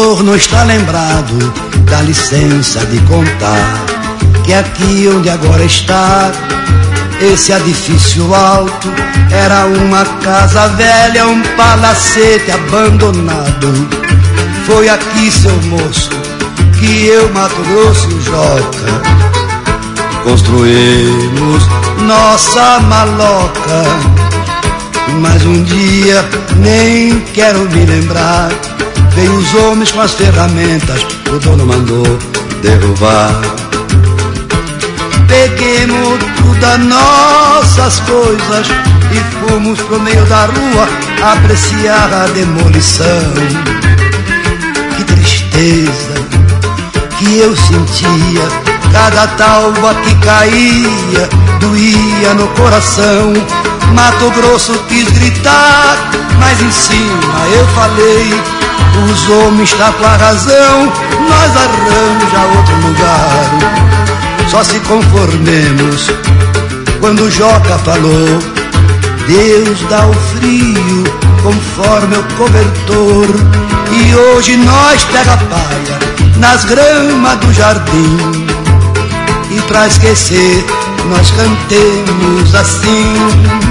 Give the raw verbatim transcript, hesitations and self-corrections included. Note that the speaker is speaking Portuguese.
senhor não está lembrado, dá licença de contar que aqui onde agora está esse edifício alto era uma casa velha, um palacete abandonado. Foi aqui, seu moço, que eu, Mato Grosso e o Joca construímos nossa maloca. Mas um dia, nem quero me lembrar, veio os homens com as ferramentas, o dono mandou derrubar. Peguemos todas nossas coisas e fomos pro meio da rua apreciar a demolição. Que tristeza que eu sentia, cada talva que caía doía no coração. Mato Grosso quis gritar, mas em cima eu falei: os homens estão com a razão, nós arranjamos outro lugar. Só se conformemos quando o Joca falou: Deus dá o frio conforme o cobertor. E hoje nós pega palha nas gramas do jardim, e pra esquecer nós cantemos assim: